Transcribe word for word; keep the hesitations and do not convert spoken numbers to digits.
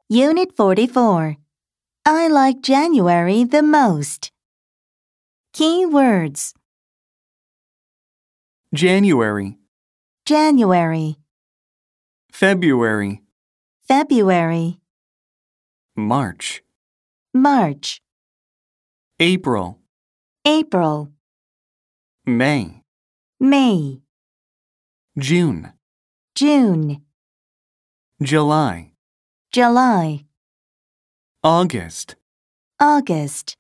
Unit forty-four. I like January the most. Key words. January, January, February, February, March, March, April, April, May, May, June, June, July, July, August. August.